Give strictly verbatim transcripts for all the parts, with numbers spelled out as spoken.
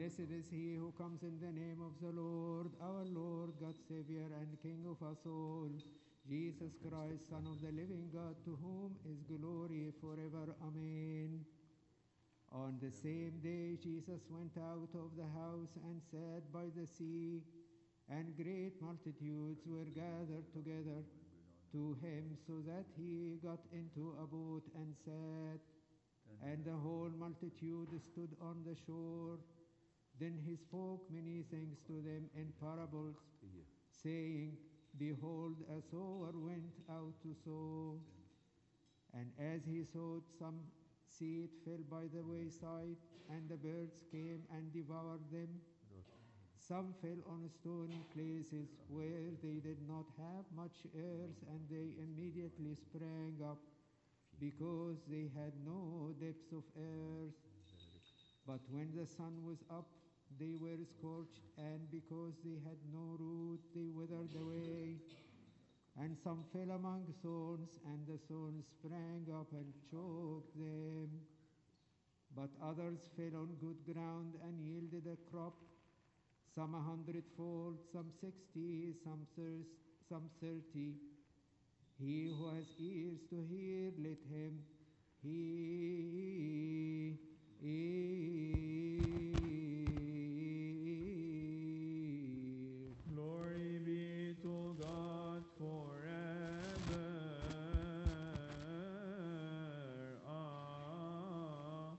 Blessed is he who comes in the name of the Lord, our Lord, God, Savior, and King of us all, Jesus Christ, Son of the living God, to whom is glory forever. Amen. On the same day, Jesus went out of the house and sat by the sea, and great multitudes were gathered together to him, so that he got into a boat and sat, and the whole multitude stood on the shore. Then he spoke many things to them in parables, saying, Behold, a sower went out to sow. And as he sowed, some seed fell by the wayside, and the birds came and devoured them. Some fell on stony places where they did not have much earth, and they immediately sprang up, because they had no depth of earth. But when the sun was up, they were scorched, and because they had no root, they withered away. And some fell among thorns, and the thorns sprang up and choked them. But others fell on good ground and yielded a crop, some a hundredfold, some sixty, some thirst, some thirty. He who has ears to hear, let him hear. Glory be to God forever. Ah,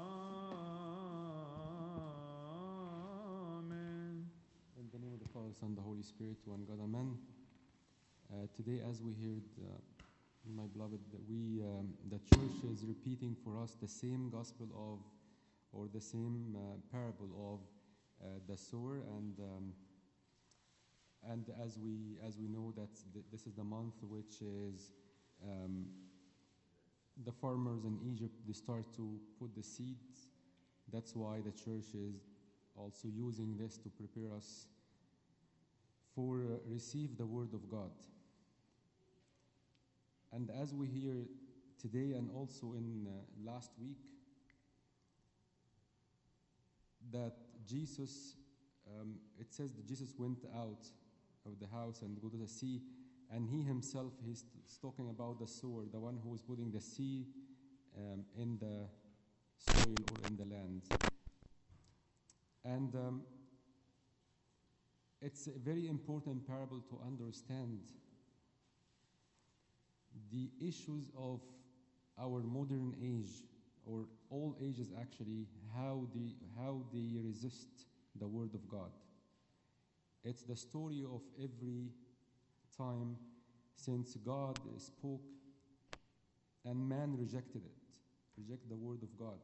amen. In the name of the Father, Son, and the Holy Spirit, one God, amen. Uh, today, as we heard, uh, my beloved, that we, um, the church is repeating for us the same gospel of, or the same uh, parable of uh, the sower, and um, and as we as we know that th- this is the month which is um, the farmers in Egypt, they start to put the seeds. That's why the church is also using this to prepare us for uh, receive the word of God. And as we hear today and also in uh, last week, that Jesus, um, it says that Jesus went out of the house and go to the sea, and he himself, he's, he's talking about the sower, the one who is putting the seed um, in the soil or in the land. And um, it's a very important parable to understand the issues of our modern age, or all ages actually, how they, how they resist the word of God. It's the story of every time since God spoke and man rejected it, reject the word of God.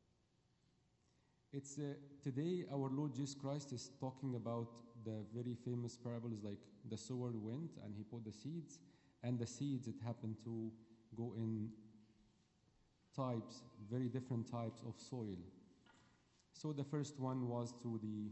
It's uh, today our Lord Jesus Christ is talking about the very famous parables, like the sower went and he put the seeds, and the seeds, it happened to go in types, very different types of soil. So the first one was to the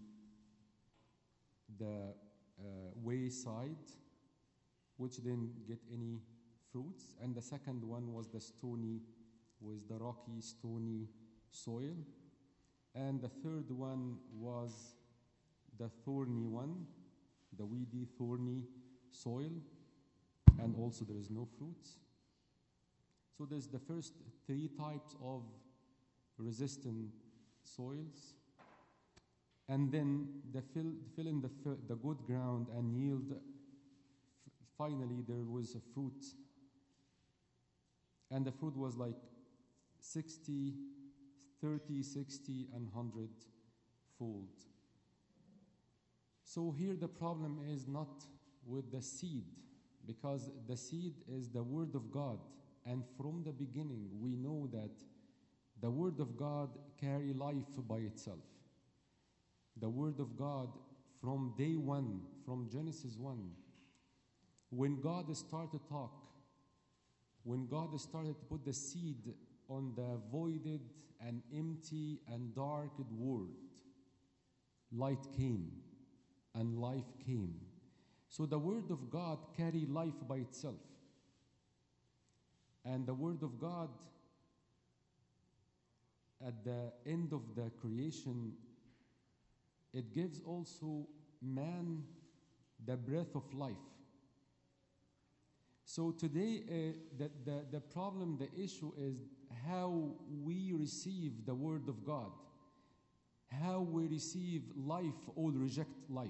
the uh, wayside, which didn't get any fruits, and the second one was the stony, was the rocky, stony soil, and the third one was the thorny one, the weedy, thorny soil, and also there is no fruits. So there's the first three types of resistant soils, and then the fill, fill in the, the good ground and yield. F- finally, there was a fruit, and the fruit was like sixty, thirty, sixty, and one hundred fold. So here the problem is not with the seed, because the seed is the word of God, and from the beginning we know that the word of God carry life by itself. The word of God from day one, from Genesis one, when God started to talk, when God started to put the seed on the voided and empty and darkened world, light came and life came. So the word of God carry life by itself. And the word of God, at the end of the creation, it gives also man the breath of life. So today, uh, the, the, the problem, the issue is how we receive the Word of God, how we receive life or reject life.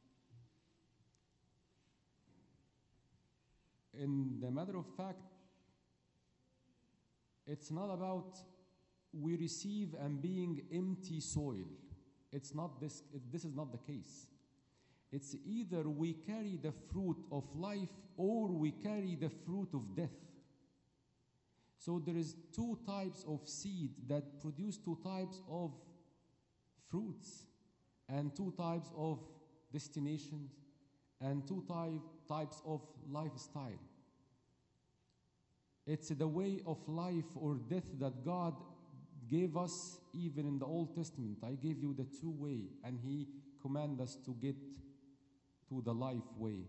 In the matter of fact, it's not about we receive and being empty soil. It's not this, it, this is not the case. It's either we carry the fruit of life or we carry the fruit of death. So there is two types of seed that produce two types of fruits and two types of destinations and two type, types of lifestyle. It's the way of life or death that God gave us even in the Old Testament. I gave you the two way, and He commanded us to get to the life way.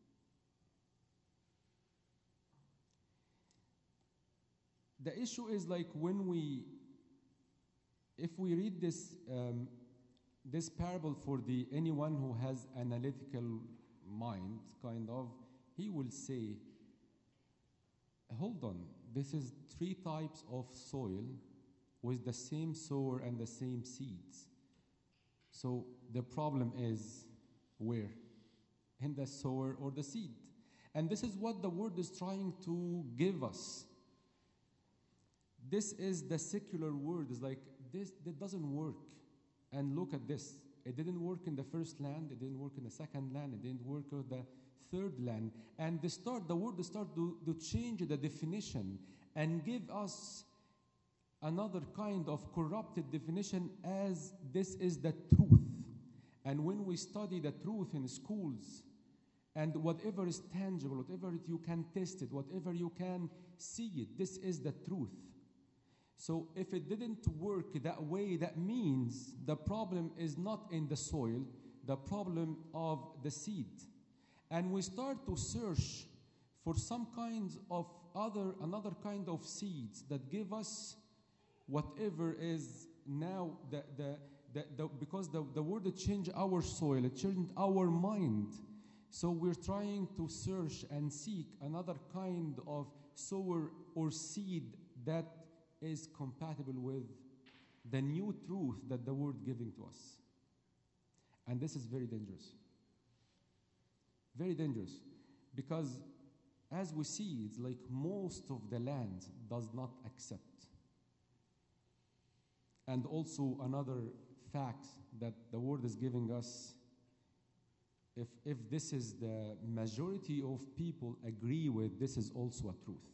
The issue is like when we, if we read this um, this parable for the anyone who has analytical mind, kind of, he will say, hold on, this is three types of soil with the same sower and the same seeds. So the problem is where? In the sower or the seed. And this is what the word is trying to give us. This is the secular word. It's like, this that doesn't work. And look at this. It didn't work in the first land. It didn't work in the second land. It didn't work in the third land. And the start, the word start to, to change the definition and give us another kind of corrupted definition as this is the truth. And when we study the truth in schools, and whatever is tangible, whatever you can test it, whatever you can see it, this is the truth. So if it didn't work that way, that means the problem is not in the soil, the problem of the seed. And we start to search for some kinds of other, another kind of seeds that give us whatever is now, the, the, the, the, because the, the word changed our soil, it changed our mind. So we're trying to search and seek another kind of sower or seed that is compatible with the new truth that the word giving to us. And this is very dangerous. Very dangerous. Because as we see, it's like most of the land does not accept. And also another fact that the word is giving us, if, if this is the majority of people agree with, this is also a truth.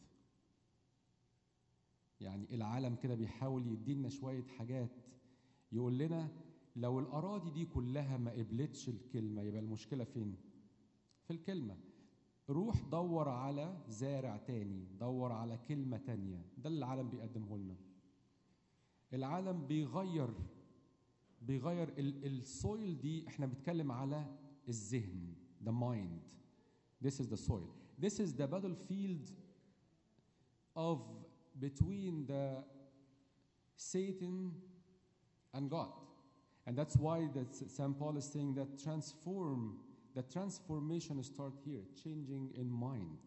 يعني العالم كده بيحاول يدينا شوية حاجات يقول لنا لو الأراضي دي كلها ما قبلتش الكلمة يبقى المشكلة فين؟ في الكلمة. روح دور على زارع تاني، دور على كلمة تانية، ده اللي العالم بيقدمه لنا. العالم بيغير بيغير السويل دي، احنا بنتكلم على الذهن، the mind. This is the soil. This is the battlefield of between the Satan and God. And that's why that Saint Paul is saying that transform, the transformation starts here, changing in mind.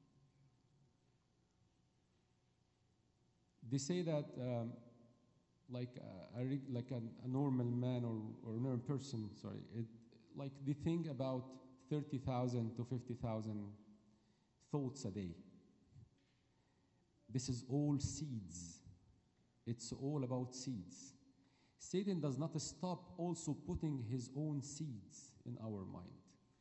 They say that um, like a, a, like a, a normal man or, or a normal person, sorry, it, like they think about thirty thousand to fifty thousand thoughts a day. This is all seeds. It's all about seeds. Satan does not stop also putting his own seeds in our mind.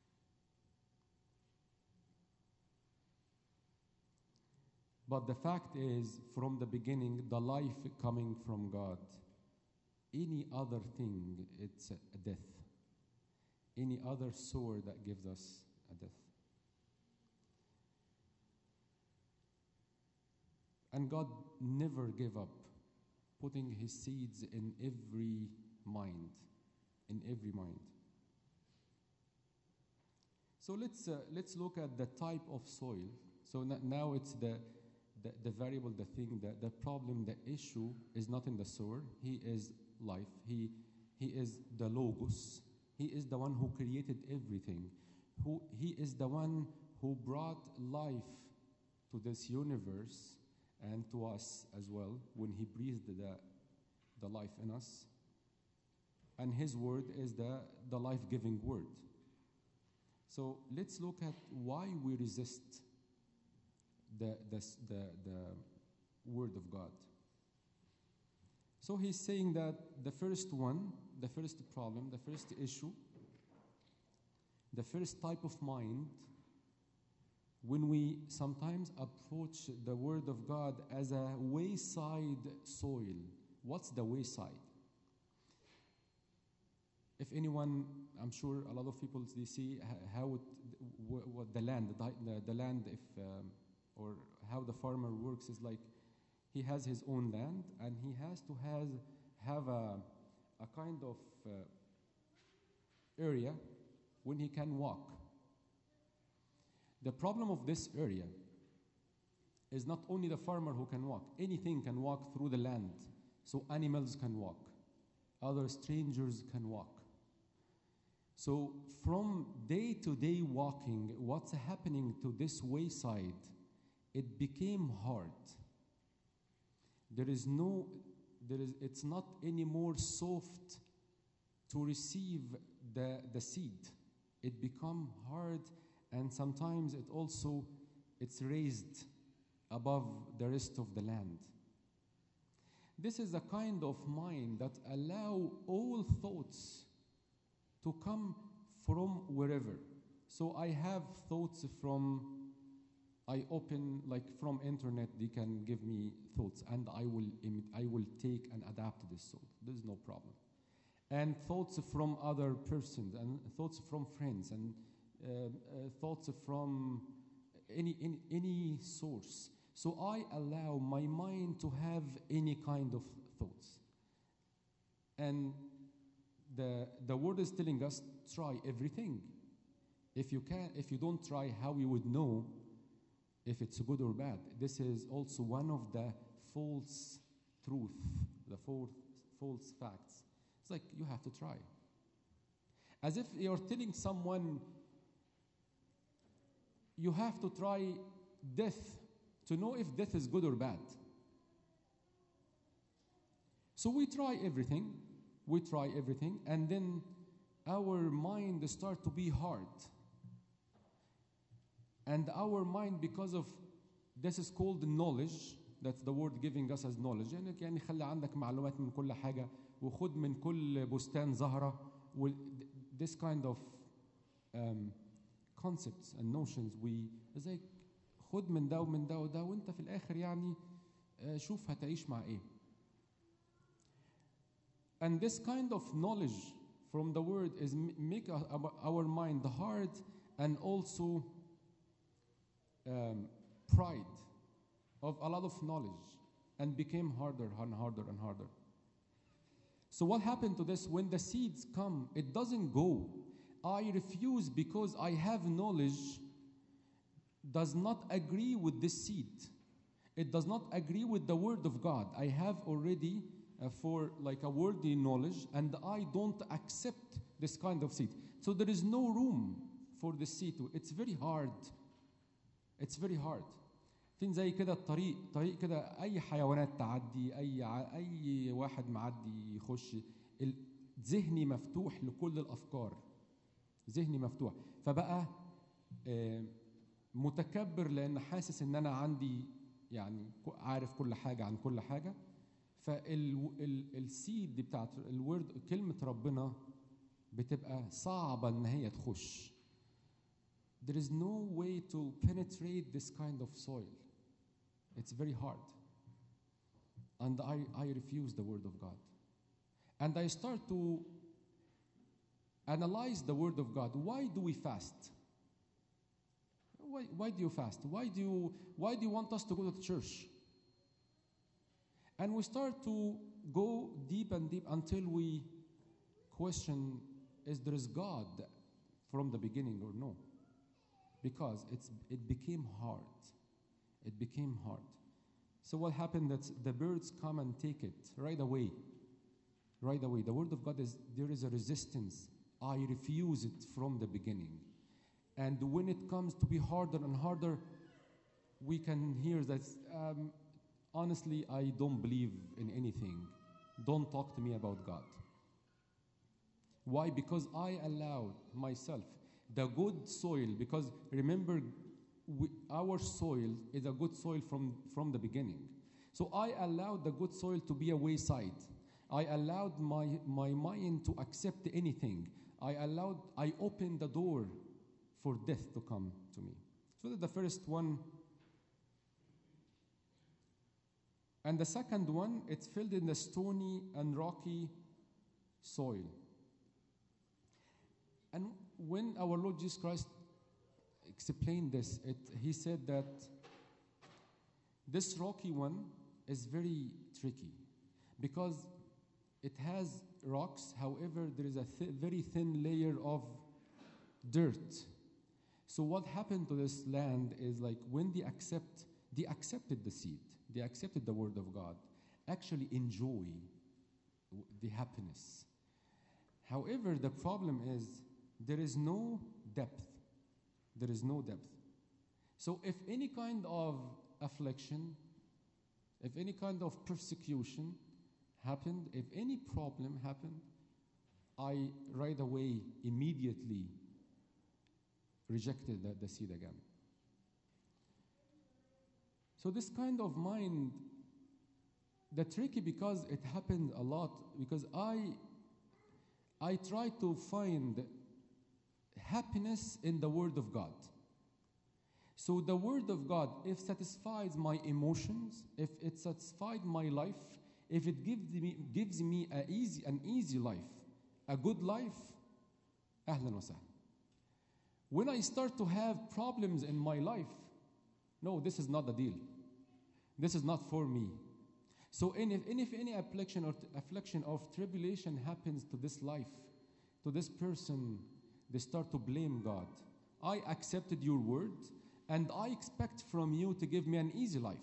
But the fact is, from the beginning, the life coming from God. Any other thing, it's a death. Any other sword that gives us a death. And God never gave up putting his seeds in every mind, in every mind. So let's uh, let's look at the type of soil. So n- now it's the, the the variable, the thing, the, the problem, the issue is not in the sower. He is life. He He is the Logos. He is the one who created everything. Who, he is the one who brought life to this universe and to us as well when he breathed the, the life in us. And his word is the, the life-giving word. So let's look at why we resist the, the, the, the word of God. So he's saying that the first one, the first problem, the first issue, the first type of mind, when we sometimes approach the word of God as a wayside soil. What's the wayside? If anyone, I'm sure a lot of people, they see how it, what the land, the, the land, if um, or how the farmer works is like, he has his own land and he has to has have a, a kind of uh, area when he can walk. The problem of this area is not only the farmer who can walk, anything can walk through the land. So animals can walk, other strangers can walk. So from day to day walking, what's happening to this wayside, it became hard. There is no, there is, it's not anymore soft to receive the, the seed. It become hard, and sometimes it also, it's raised above the rest of the land. This is a kind of mind that allow all thoughts to come from wherever. So I have thoughts from, I open, like from internet, they can give me thoughts, and I will, emit, I will take and adapt to this thought. There's no problem. And thoughts from other persons, and thoughts from friends, and uh, uh, thoughts from any, any, any source. So I allow my mind to have any kind of thoughts. And the, the word is telling us, try everything. If you can, if you don't try, how you would know if it's good or bad? This is also one of the false truth, the false, false facts. It's like you have to try. As if you're telling someone, you have to try death to know if death is good or bad. So we try everything, we try everything, and then our mind starts to be hard. And our mind, because of, this is called knowledge, that's the word giving us as knowledge. يعني يعني خلي عندك معلومات من كل حاجة وخد من كل بستان زهرة. This kind of um, concepts and notions, we زي خد من ده ومن ده وده وانت في الآخر يعني شوف هتعيش مع إيه. And this kind of knowledge from the word is make our mind hard, and also um, pride of a lot of knowledge, and became harder and harder and harder. So what happened to this? When the seeds come, it doesn't go. I refuse because I have knowledge does not agree with this seed. It does not agree with the word of God. I have already uh, for like a worldly knowledge, and I don't accept this kind of seed. So there is no room for the seed. It's very hard. It's very hard. فين زي كده الطريق طريق كده أي حيوانات تعدي أي أي واحد معدي يخش ذهني مفتوح لكل الأفكار ذهني مفتوح فبقى آه متكبر لأن حاسس إن أنا عندي يعني عارف كل حاجة عن كل حاجة فالسيد بتاعت الورد كلمة ربنا بتبقى صعبة إن هي تخش. There is no way to penetrate this kind of soil. It's very hard. And I, I refuse the word of God. And I start to analyze the word of God. Why do we fast? Why, why do you fast? Why do you, why do you want us to go to the church? And we start to go deep and deep until we question, is there is God from the beginning or no? Because it's, it became hard. It became hard. So what happened that the birds come and take it right away. right away. The word of God is, there is a resistance. I refuse it from the beginning. And when it comes to be harder and harder, we can hear that, um, honestly, I don't believe in anything. Don't talk to me about God. Why? Because I allowed myself the good soil, because remember, we, our soil is a good soil from, from the beginning. So I allowed the good soil to be a wayside. I allowed my, my mind to accept anything. I allowed, I opened the door for death to come to me. So that's the first one. And the second one, it's filled in the stony and rocky soil. And when our Lord Jesus Christ explained this, it, he said that this rocky one is very tricky because it has rocks. However, there is a th- very thin layer of dirt. So what happened to this land is, like, when they accept, they accepted the seed, they accepted the word of God, actually enjoy the happiness. However, the problem is there is no depth. There is no depth. So if any kind of affliction, if any kind of persecution happened, if any problem happened, I right away, immediately rejected the, the seed again. So this kind of mind, the tricky, because it happened a lot, because I, I try to find happiness in the Word of God. So the Word of God, if satisfies my emotions, if it satisfies my life, if it gives me gives me a easy, an easy life, a good life, ahlan wa sahlan. When I start to have problems in my life, no, this is not the deal. This is not for me. So and if, and if any affliction or t- affliction of tribulation happens to this life, to this person, they start to blame God. I accepted your word, and I expect from you to give me an easy life.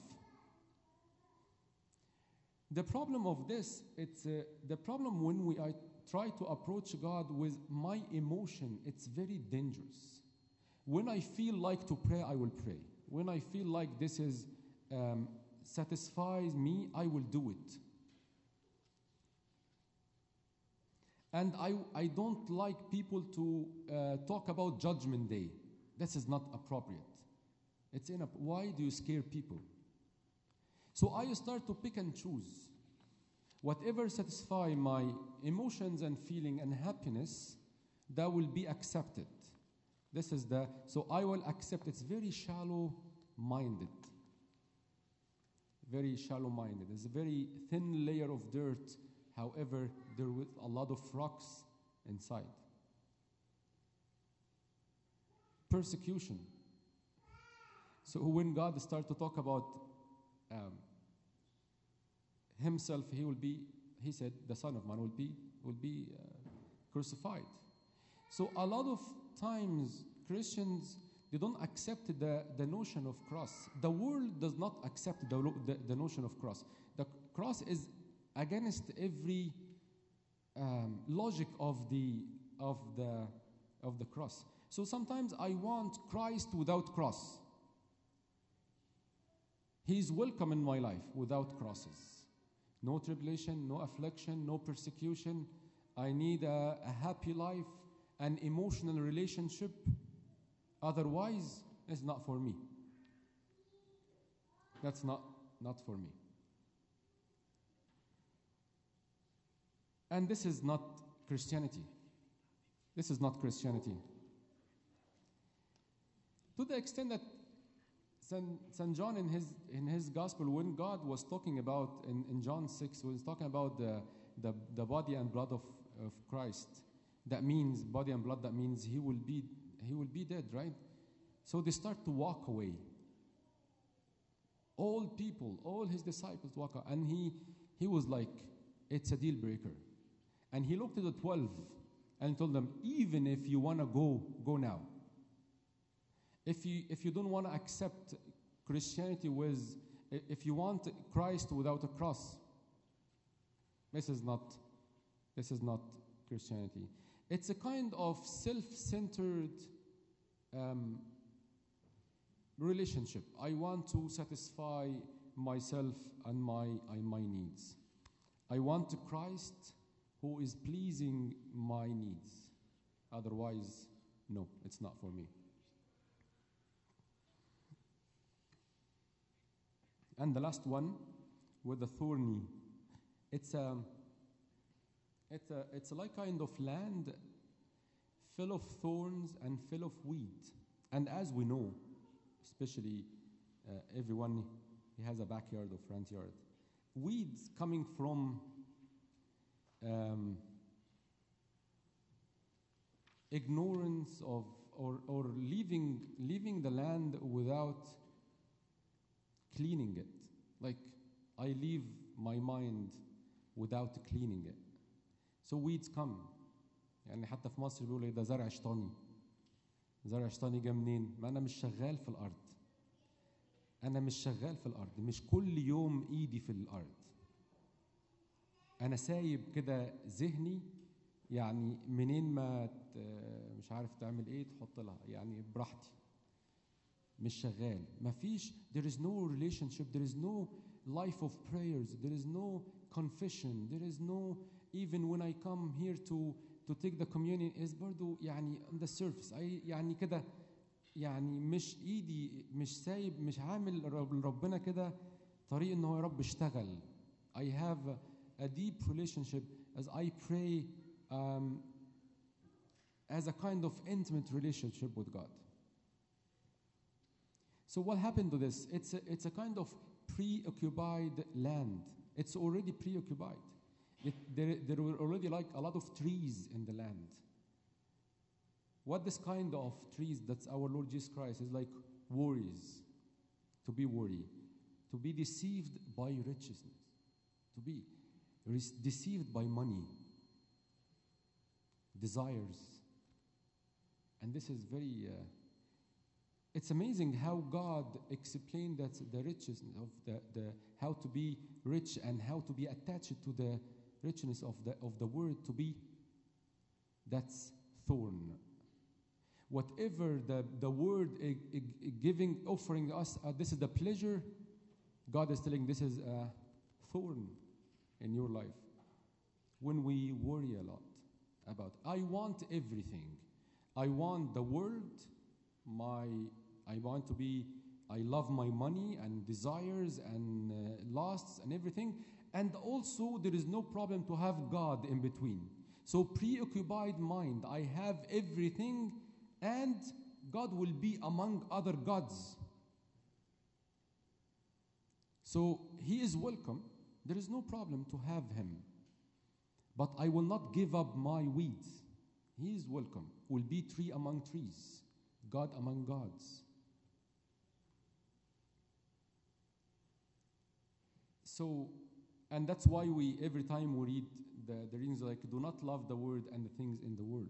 The problem of this, it's uh, the problem when we I try to approach God with my emotion, it's very dangerous. When I feel like to pray, I will pray. When I feel like this is um, satisfies me, I will do it. And I, I don't like people to uh, talk about Judgment Day. This is not appropriate. It's in a, why do you scare people? So I start to pick and choose. Whatever satisfy my emotions and feeling and happiness, that will be accepted. This is the, so I will accept. It's very shallow-minded. Very shallow-minded. It's a very thin layer of dirt. However, there was a lot of rocks inside. Persecution. So when God started to talk about um, himself, he will be, he said, the Son of Man will be, will be uh, crucified. So a lot of times Christians, they don't accept the, the notion of cross. The world does not accept the, the, the notion of cross. The cross is against every um, logic of the of the of the cross. So sometimes I want Christ without cross. He is welcome in my life without crosses. No tribulation, no affliction, no persecution. I need a, a happy life, an emotional relationship. Otherwise, it's not for me. That's not, not for me. And this is not Christianity. This is not Christianity. To the extent that Saint John in his in his gospel, when God was talking about in, in John six, when he's talking about the, the, the body and blood of, of Christ, that means body and blood, that means he will be he will be dead, right? So they start to walk away. All people, all his disciples walk away. And he he was like, it's a deal breaker. And he looked at the twelve and told them, even if you want to go, go now. If you if you don't want to accept Christianity with, if you want Christ without a cross, this is not This is not Christianity. It's a kind of self-centered um, relationship. I want to satisfy myself and my, and my needs. I want Christ who is pleasing my needs. Otherwise, no, it's not for me. And the last one, with the thorny, it's a, it's a, it's a like kind of land full of thorns and full of weed. And as we know, especially uh, everyone he has a backyard or front yard, weeds coming from um, ignorance of or, or leaving leaving the land without cleaning it. Like I leave my mind without cleaning it. So weeds come. يعني حتى في مصر بيقولوا ده زرع شيطاني. زرع شيطاني جه منين؟ ما أنا مش شغال في الأرض. أنا مش شغال في الأرض، مش كل يوم إيدي في الأرض. أنا سايب كده ذهني، يعني منين ما مش عارف تعمل إيه تحط لها، يعني براحتي. مش شغال. مفيش. There is no relationship. There is no life of prayers. There is no confession. There is no, even when I come here to to take the communion is برضو يعني on the surface. I يعني كده يعني مش ايدي مش سايب مش عامل ربنا كده طريق ان هو يا رب اشتغل. I have a, a deep relationship as I pray um, as a kind of intimate relationship with God. So what happened to this? It's a, it's a kind of preoccupied land. It's already preoccupied. It, there, there were already like a lot of trees in the land. What this kind of trees, that's our Lord Jesus Christ, is like worries, to be worried, to be deceived by righteousness, to be deceived by money, desires. And this is very, uh, it's amazing how God explained that the richness of the, the, how to be rich and how to be attached to the richness of the, of the word to be, that's thorn. Whatever the, the word uh, uh, giving, offering us, uh, this is the pleasure, God is telling this is a thorn in your life. When we worry a lot about, I want everything. I want the world, my, I want to be, I love my money and desires and uh, lusts and everything. And also there is no problem to have God in between. So preoccupied mind, I have everything and God will be among other gods. So he is welcome. There is no problem to have him. But I will not give up my weeds. He is welcome. Will be tree among trees, God among gods. So, and that's why we, every time we read the, the readings like, do not love the word and the things in the world.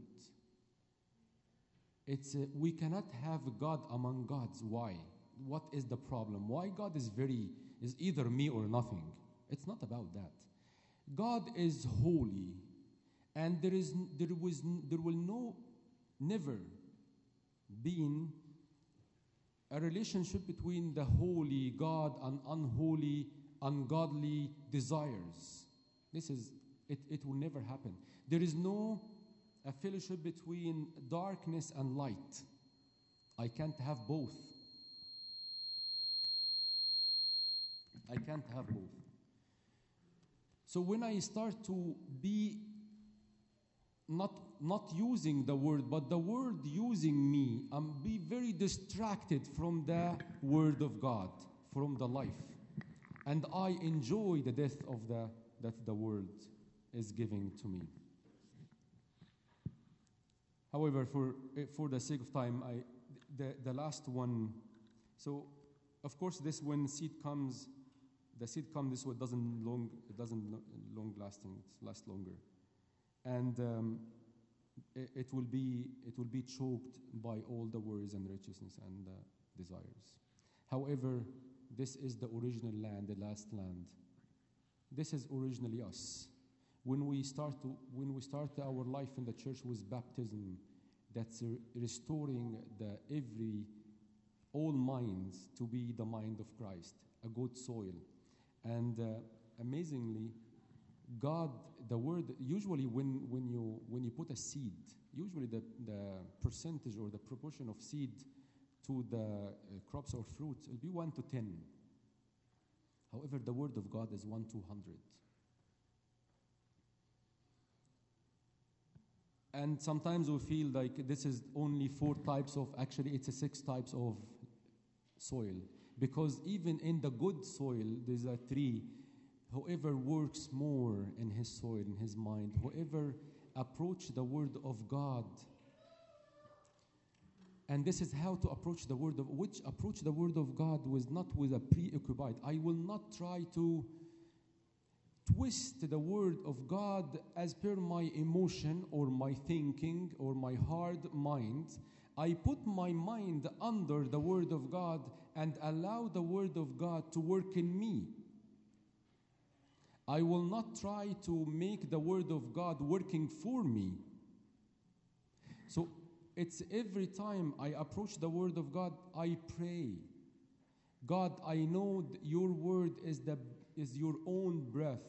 It's, uh, we cannot have God among gods. Why? What is the problem? Why God is very, is either me or nothing? It's not about that. God is holy, and there is, there was, there will no, never been a relationship between the holy God and unholy, ungodly desires. This is, it, it will never happen. There is no a fellowship between darkness and light. I can't have both. I can't have both. So when I start to be not, not using the word, but the word using me, I'm be very distracted from the word of God, from the life. And I enjoy the death of the, that the word is giving to me. However, for, for the sake of time, I, the, the last one, so of course this when seed comes, the seed comes this way, it doesn't long, it doesn't long lasting, it lasts longer. And um, it, it will be, it will be choked by all the worries and righteousness and uh, desires. However, this is the original land, the last land. This is originally us. when we start to when we start our life in the church with baptism, that's re- restoring the every all minds to be the mind of Christ, a good soil. And uh, amazingly, God, the word, usually when, when you when you put a seed, usually the, the percentage or the proportion of seed to the uh, crops or fruits will be one to ten. However, the word of God is one to hundred. And sometimes we feel like this is only four types of, actually it's a six types of soil. Because even in the good soil, there's a tree. Whoever works more in his soil, in his mind, whoever approach the word of God, and this is how to approach the word of, which approach the word of God was not with a preoccupied. I will not try to twist the word of God as per my emotion or my thinking or my hard mind. I put my mind under the word of God and allow the word of God to work in me. I will not try to make the word of God working for me. So it's every time I approach the word of God, I pray. God, I know that your word is the is your own breath.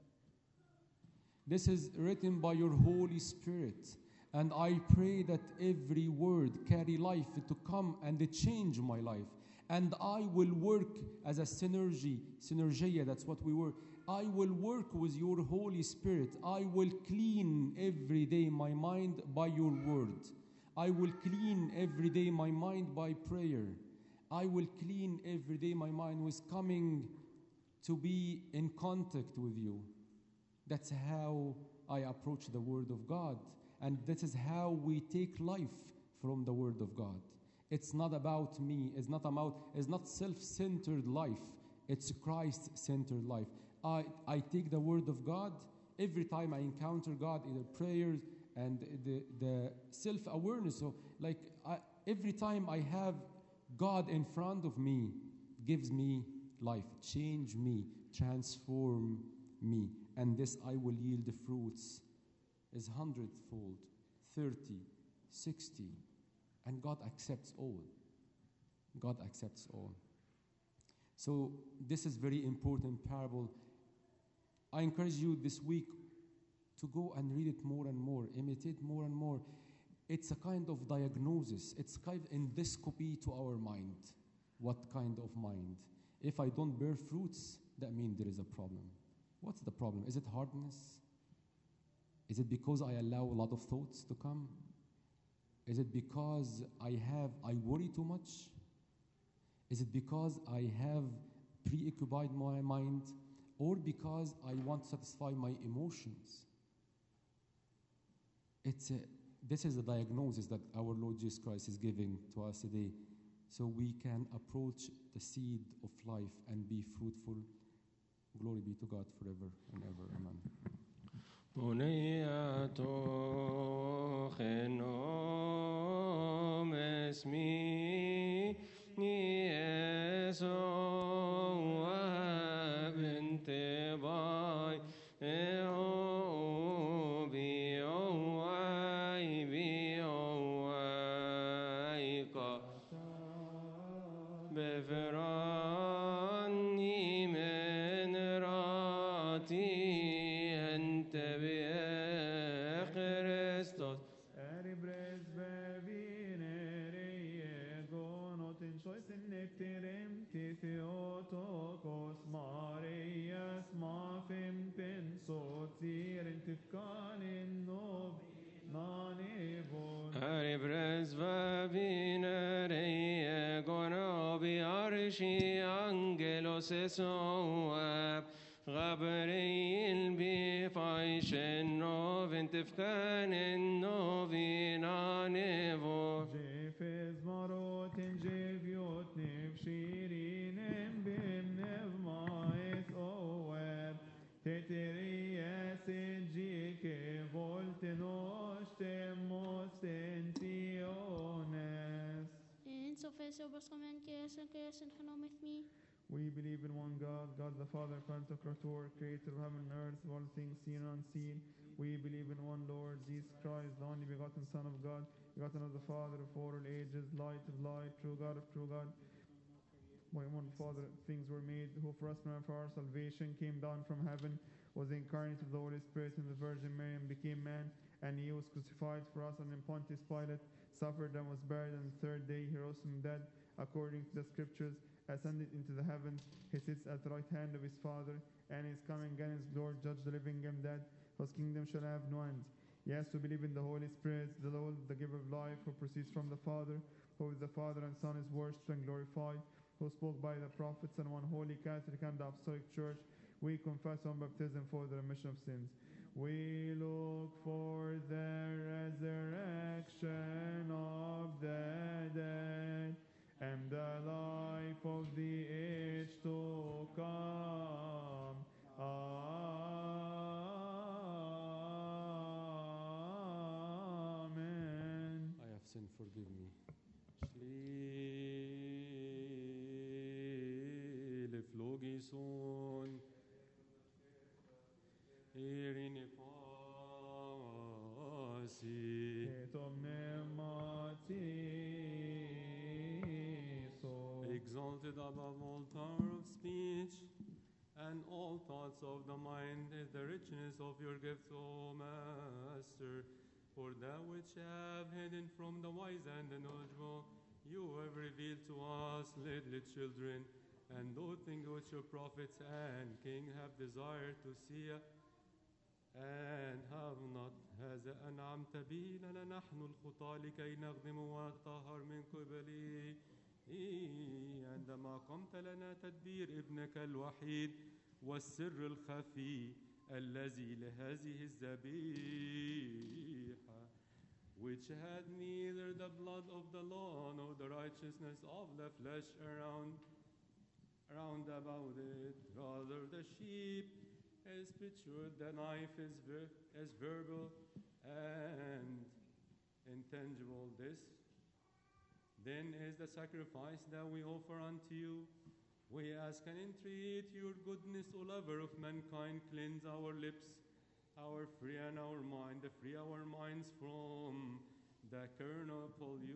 This is written by your Holy Spirit. And I pray that every word carry life to come and to change my life. And I will work as a synergy, synergia, that's what we were. I will work with your Holy Spirit. I will clean every day my mind by your word. I will clean every day my mind by prayer. I will clean every day my mind with coming to be in contact with you. That's how I approach the word of God. And this is how we take life from the word of God. It's not about me. It's not about, it's not self-centered life. It's Christ-centered life. I, I take the word of God every time I encounter God, either prayers and the, the self-awareness. So like I, every time I have God in front of me, gives me life, change me, transform me. And this I will yield the fruits is hundredfold, thirty, sixty, and God accepts all. God accepts all. So this is very important parable. I encourage you this week to go and read it more and more, imitate more and more. It's a kind of diagnosis. It's kind of endoscopy to our mind. What kind of mind? If I don't bear fruits, that means there is a problem. What's the problem? Is it hardness? Is it because I allow a lot of thoughts to come? Is it because I have, I worry too much? Is it because I have preoccupied my mind? Or because I want to satisfy my emotions? It's a, this is a diagnosis that our Lord Jesus Christ is giving to us today, so we can approach the seed of life and be fruitful. Glory be to God forever and ever. Amen. بنية خنوم اسمي يسوع بنت باي او بي او اي بي او اي قا بفراني من راتي انت بخريستوس Eri presbeviner gonotin choisin necterim Theotokos Marias mafim pensot zirin tifkanin nov nanevon Eri presbeviner gonobi arshi angelos esoab غبريل بفايش النوف انتفكان النوفين عنيفو Jefes marotin jeviot nevshirinem bim nevmaes oem teterias jike voltenos mostensiones. En så finns jag bara som en käsen, käsen kan ha med mig. We believe in one God, God the Father, Pantocrator, creator of heaven and earth, of all things seen and unseen. We believe in one Lord, Jesus Christ, the only begotten Son of God, begotten of the Father of all ages, light of light, true God of true God. By one Father, things were made, who for us and for our salvation came down from heaven, was incarnate of the Holy Spirit and the Virgin Mary, and became man, and he was crucified for us, and in Pontius Pilate suffered and was buried, and the third day he rose from the dead, according to the Scriptures, ascended into the heavens. He sits at the right hand of his Father, and is coming again in his glory, judge the living and dead, whose kingdom shall have no end. Yes, we believe in the Holy Spirit, the Lord, the giver of life, who proceeds from the Father, who with the Father and Son is worshipped and glorified, who spoke by the prophets, and one holy Catholic and Apostolic Church. We confess on baptism for the remission of sins. We look for the resurrection of the dead and the life of the age to come. Amen. I have sinned, forgive me. Schlile flogison, erine pasi, Et omnem matiso. exalted above all power of speech and all thoughts of the mind is the richness of your gifts, O Master. For that which you have hidden from the wise and the knowledgeable, you have revealed to us, little children, and those things which your prophets and king have desired to see and have not. هذا أنعمت به لنا نحن الخطاة لكي نخدم ونتطهر من قبله عندما قمت لنا تدبير ابنك الوحيد والسر الخفي الذي لهذه الذبيحة, which had neither the blood of the law nor the righteousness of the flesh around, around about it, rather the sheep is pictured, the knife is, ver- is verbal and intangible. This then is the sacrifice that we offer unto you. We ask and entreat your goodness, O lover of mankind, cleanse our lips, our free and our mind, free our minds from the carnal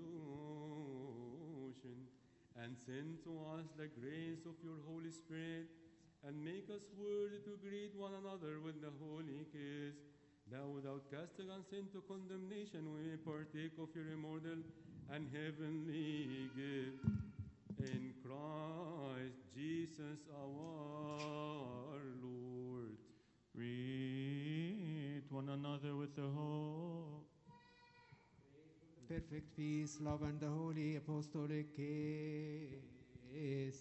pollution, and send to us the grace of your Holy Spirit, and make us worthy to greet one another with the holy kiss, that without casting us into condemnation we may partake of your immortal and heavenly gift. In Christ Jesus our Lord. Greet one another with the hope. Perfect peace, love, and the holy apostolic kiss.